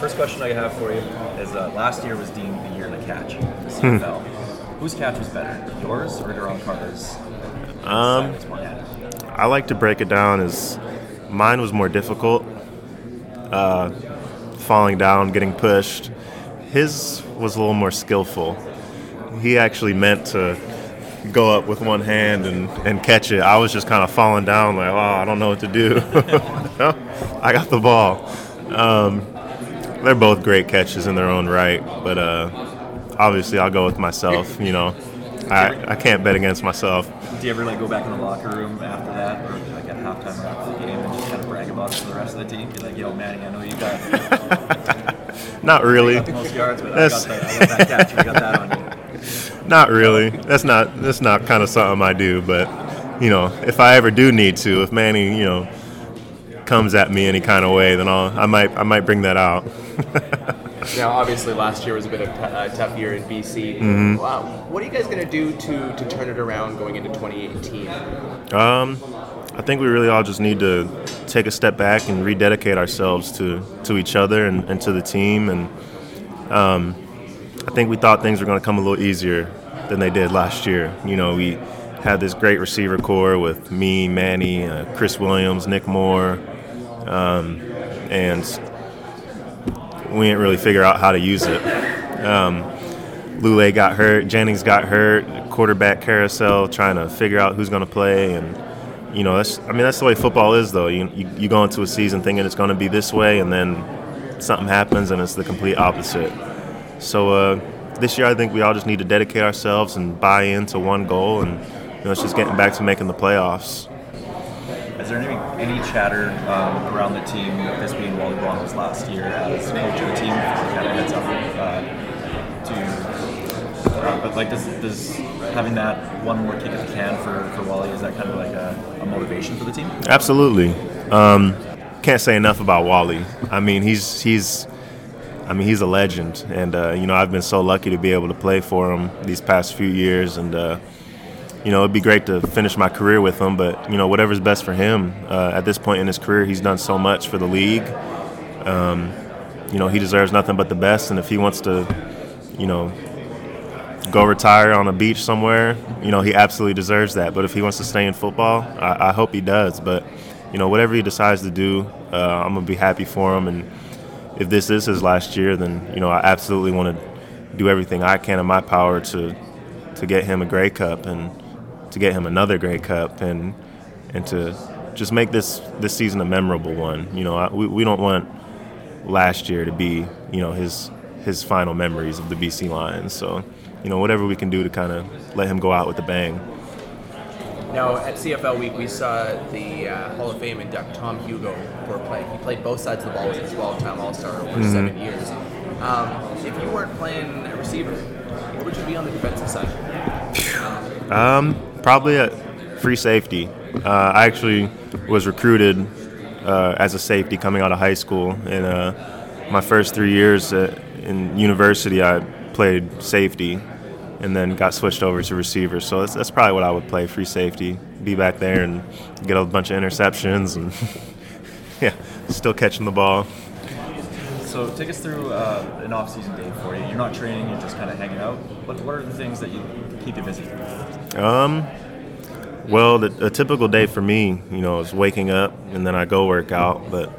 First question I have for you is last year was deemed the year to catch in the CFL. Whose catch was better, yours or Duron Carter's? I like to break it down as mine was more difficult, falling down, getting pushed. His was a little more skillful. He actually meant to go up with one hand and catch it. I was just kind of falling down like, oh, I don't know what to do. I got the ball. They're both great catches in their own right, but obviously I'll go with myself. I can't bet against myself. Do you ever go back in the locker room after that, or at halftime or after the game, and just kind of brag about it to the rest of the team? Be like, yo, Manny, I know you got Not really. the most yards, but I got that catch. I got that on you. Not really. That's not kind of something I do. But if I ever do need to, if Manny comes at me any kind of way, then I might bring that out. Now, obviously, last year was a bit of a tough year in BC. Mm-hmm. Wow. What are you guys going to do to turn it around going into 2018? I think we really all just need to take a step back and rededicate ourselves to each other and to the team. And I think we thought things were going to come a little easier than they did last year. We had this great receiver core with me, Manny, Chris Williams, Nick Moore, and we didn't really figure out how to use it. Lule got hurt, Jennings got hurt, quarterback carousel, trying to figure out who's going to play. And that's the way football is, though. You go into a season thinking it's going to be this way, and then something happens and it's the complete opposite. So this year I think we all just need to dedicate ourselves and buy into one goal, and it's just getting back to making the playoffs. Is there any chatter around the team, this being Wally Blanco's last year as coach of the team, kind of heads up but does having that one more kick at the can for Wally, is that kind of like a motivation for the team? Absolutely. Can't say enough about Wally. He's a legend, and I've been so lucky to be able to play for him these past few years, and it'd be great to finish my career with him, but whatever's best for him. At this point in his career, he's done so much for the league. He deserves nothing but the best, and if he wants to, go retire on a beach somewhere, he absolutely deserves that. But if he wants to stay in football, I hope he does. But whatever he decides to do, I'm gonna be happy for him. And if this is his last year, then I absolutely want to do everything I can in my power to get him a Grey Cup and to get him another Grey Cup and to just make this season a memorable one. We don't want last year to be his final memories of the BC Lions. So whatever we can do to kind of let him go out with a bang. Now, at CFL Week, we saw the Hall of Fame induct Tom Hugo for play. He played both sides of the ball, was a 12-time All-Star over 7 years. If you weren't playing a receiver, what would you be on the defensive side? Probably a free safety. I actually was recruited as a safety coming out of high school. And my first 3 years in university, I played safety and then got switched over to receiver. So that's probably what I would play, free safety. Be back there and get a bunch of interceptions and, still catching the ball. So take us through an off-season day for you. You're not training, you're just kind of hanging out. What are the things that you keep you busy? Well, a typical day for me, is waking up and then I go work out. But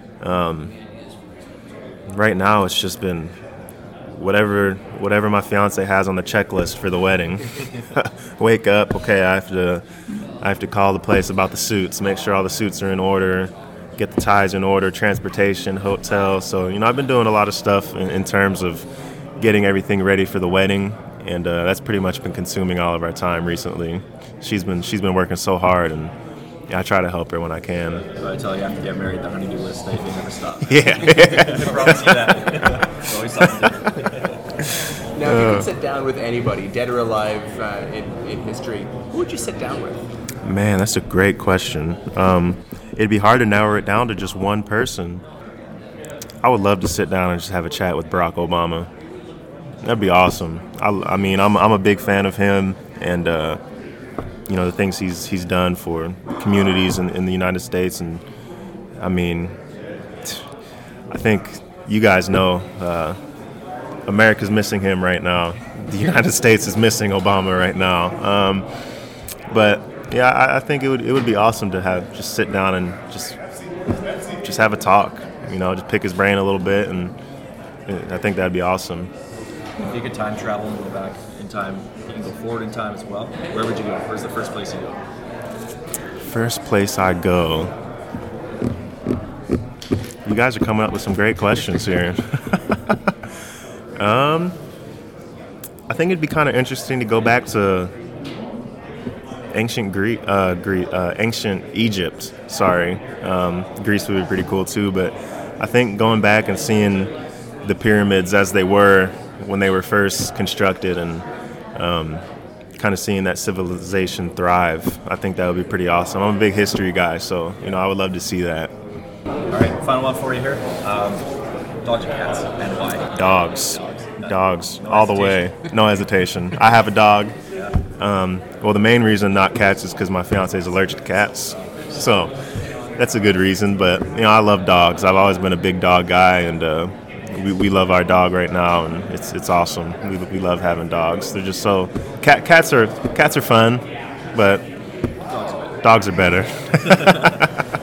right now it's just been whatever my fiance has on the checklist for the wedding. Wake up, okay, I have to call the place about the suits, make sure all the suits are in order, get the ties in order, transportation, hotel. So, I've been doing a lot of stuff in terms of getting everything ready for the wedding, and that's pretty much been consuming all of our time recently. She's been working so hard, and I try to help her when I can. I tell you, after you get married, the honeydew list, they never stop. Yeah. I promise you that. It's always something different. Now, if you could sit down with anybody, dead or alive, in history, who would you sit down with? Man, that's a great question. It'd be hard to narrow it down to just one person. I would love to sit down and just have a chat with Barack Obama. That'd be awesome. I'm a big fan of him, and the things he's done for communities in the United States, and I think you guys know, America's missing him right now. The United States is missing Obama right now. But yeah, I think it would be awesome to just sit down and just have a talk. Just pick his brain a little bit, and I think that'd be awesome. If you could time travel and go back in time, you can go forward in time as well. Where would you go? Where's the first place you go? First place I go. You guys are coming up with some great questions here. I think it'd be kind of interesting to go back to ancient ancient Egypt. Greece would be pretty cool too. But I think going back and seeing the pyramids as they were when they were first constructed, and kind of seeing that civilization thrive, I think that would be pretty awesome. I'm a big history guy, so I would love to see that. All right, final one for you here. Dogs or cats, and why? Dogs, No all the way, no hesitation. I have a dog. Well, the main reason not cats is because my fiance is allergic to cats, so that's a good reason. But I love dogs. I've always been a big dog guy, and we love our dog right now, and it's awesome. We love having dogs. They're just so cats are fun, but dogs are better.